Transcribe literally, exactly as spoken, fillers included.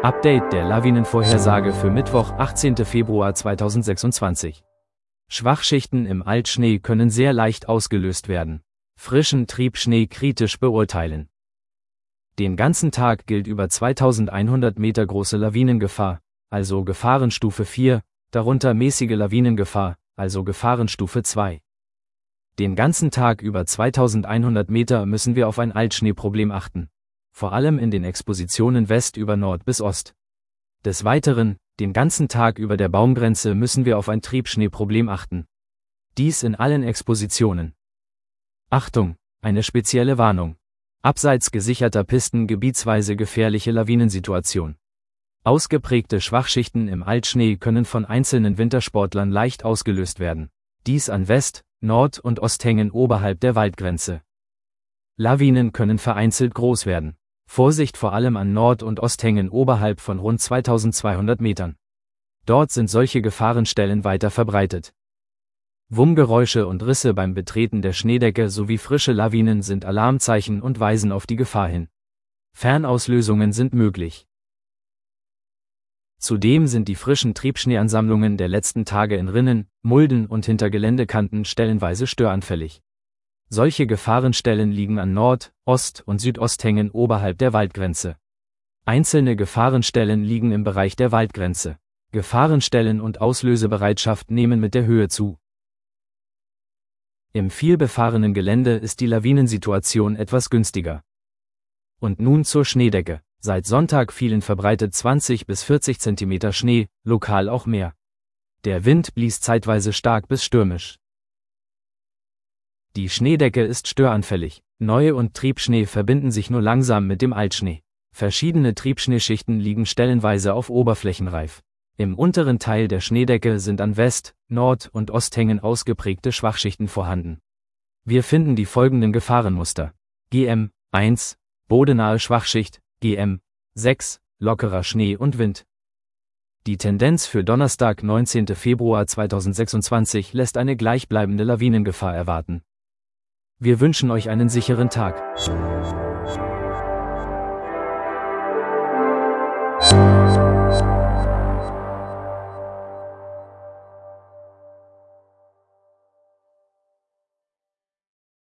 Update der Lawinenvorhersage für Mittwoch, achtzehnten Februar zweitausendsechsundzwanzig. Schwachschichten im Altschnee können sehr leicht ausgelöst werden. Frischen Triebschnee kritisch beurteilen. Den ganzen Tag gilt über zweitausendeinhundert Meter große Lawinengefahr, also Gefahrenstufe vier, darunter mäßige Lawinengefahr, also Gefahrenstufe zwei. Den ganzen Tag über zweitausendeinhundert Meter müssen wir auf ein Altschneeproblem achten. Vor allem in den Expositionen West über Nord bis Ost. Des Weiteren, den ganzen Tag über der Baumgrenze müssen wir auf ein Triebschneeproblem achten. Dies in allen Expositionen. Achtung, eine spezielle Warnung. Abseits gesicherter Pisten gebietsweise gefährliche Lawinensituation. Ausgeprägte Schwachschichten im Altschnee können von einzelnen Wintersportlern leicht ausgelöst werden. Dies an West-, Nord- und Osthängen oberhalb der Waldgrenze. Lawinen können vereinzelt groß werden. Vorsicht vor allem an Nord- und Osthängen oberhalb von rund zweitausendzweihundert Metern. Dort sind solche Gefahrenstellen weiter verbreitet. Wummgeräusche und Risse beim Betreten der Schneedecke sowie frische Lawinen sind Alarmzeichen und weisen auf die Gefahr hin. Fernauslösungen sind möglich. Zudem sind die frischen Triebschneeansammlungen der letzten Tage in Rinnen, Mulden und hinter Geländekanten stellenweise störanfällig. Solche Gefahrenstellen liegen an Nord-, Ost- und Südosthängen oberhalb der Waldgrenze. Einzelne Gefahrenstellen liegen im Bereich der Waldgrenze. Gefahrenstellen und Auslösebereitschaft nehmen mit der Höhe zu. Im vielbefahrenen Gelände ist die Lawinensituation etwas günstiger. Und nun zur Schneedecke. Seit Sonntag fielen verbreitet zwanzig bis vierzig Zentimeter Schnee, lokal auch mehr. Der Wind blies zeitweise stark bis stürmisch. Die Schneedecke ist störanfällig. Neu- und Triebschnee verbinden sich nur langsam mit dem Altschnee. Verschiedene Triebschneeschichten liegen stellenweise auf Oberflächenreif. Im unteren Teil der Schneedecke sind an West-, Nord- und Osthängen ausgeprägte Schwachschichten vorhanden. Wir finden die folgenden Gefahrenmuster. G M eins, bodenahe Schwachschicht, G M sechs, lockerer Schnee und Wind. Die Tendenz für Donnerstag, neunzehnten Februar zweitausendsechsundzwanzig lässt eine gleichbleibende Lawinengefahr erwarten. Wir wünschen euch einen sicheren Tag.